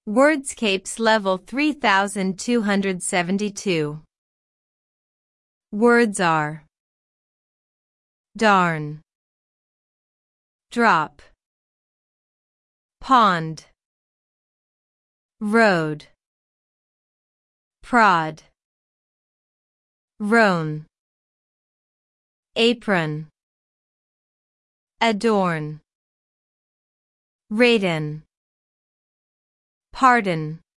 Wordscapes level 3272. Words are darn, drop, pond, road, prod, roan, apron, adorn, radon, pardon.